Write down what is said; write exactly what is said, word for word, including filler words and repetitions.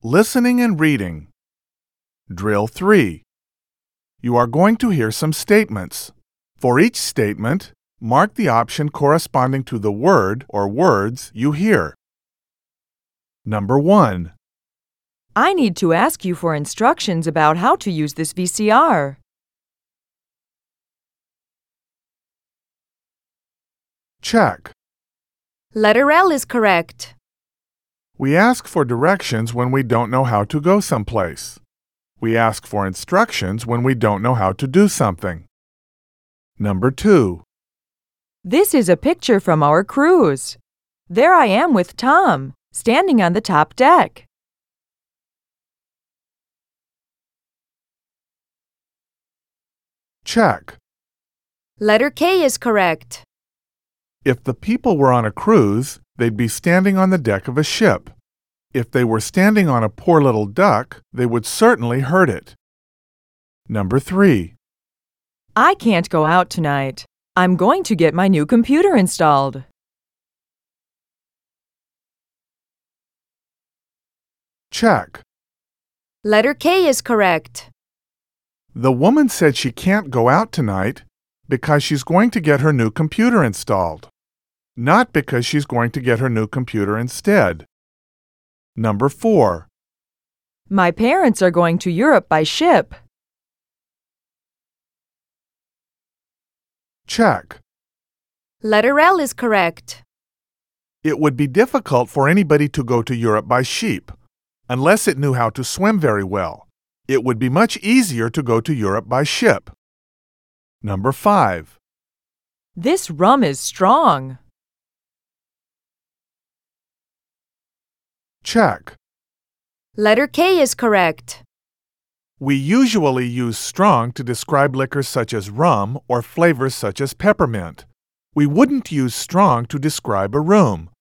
Listening and reading. Drill three. You are going to hear some statements. For each statement, mark the option corresponding to the word or words you hear. Number one. I need to ask you for instructions about how to use this V C R. Check. Letter L is correct. We ask for directions when we don't know how to go someplace. We ask for instructions when we don't know how to do something. Number two. This is a picture from our cruise. There I am with Tom, standing on the top deck. Check. Letter K is correct. If the people were on a cruise, they'd be standing on the deck of a ship. If they were standing on a poor little duck, they would certainly hurt it. Number three. I can't go out tonight. I'm going to get my new computer installed. Check. Letter K is correct. The woman said she can't go out tonight because she's going to get her new computer installed, not because she's going to get her new computer instead. Number four. My parents are going to Europe by ship. Check. Letter L is correct. It would be difficult for anybody to go to Europe by sheep, unless it knew how to swim very well. It would be much easier to go to Europe by ship. Number five. This rum is strong. Check. Letter K is correct. We usually use strong to describe liquors such as rum or flavors such as peppermint. We wouldn't use strong to describe a room.